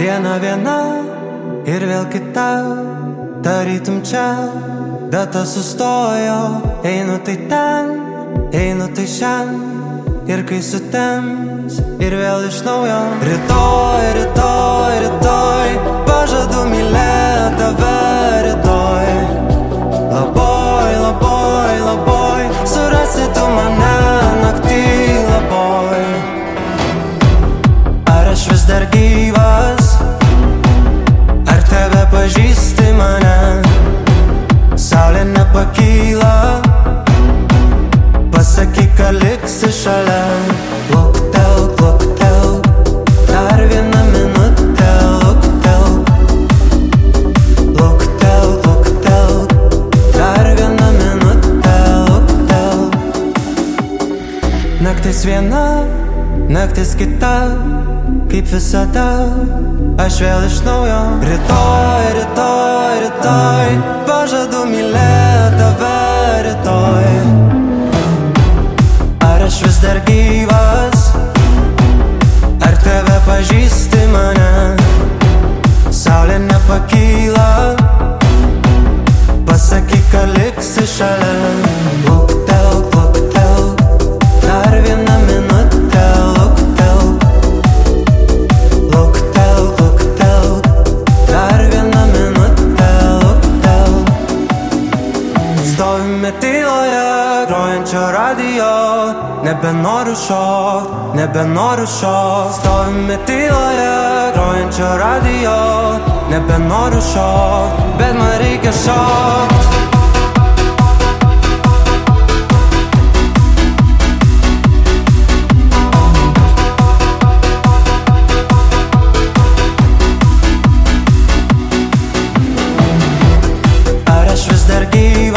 Diena viena ir vėl kita, tarytum čia, data sustojo. Einu tai ten, einu tai šen, ir kai sutems, ir vėl iš naujo. Rytoj, rytoj, rytoj, pažadu mylėt tave rytoj. Labai, labai, labai, surasi tu mane naktį labai. Ar aš vis dar gyvas, ar tebe pažįsti mane? Saulė nepakyla, pasakyk, kad liksi šalia. Luktelk, luktelk, dar vieną minutę. Luktelk, luktelk, luktelk, dar vieną minutę. Luktelk. Naktis viena, naktis kita, kaip visada, aš vėl iš naujo. Rytoj, rytoj, rytoj, pažadu mylėt tave rytoj. Ar aš vis dar gyvas, ar tebe pažįsti mane? Saulė nepakyla, pasakyk, kad liksi šalia. Luktelk, luktelk, dar vieną minutę. Luktelk, luktelk, luktelk, dar vieną minutę. Luktelk. Stovime tyloje grojančio radijo, nebenoriu šokt, nebenoriu šokt. Stovime tyloje grojančio radijo, nebenoriu šokt, bet man reikia šokt. Ar aš vis dar gyvas,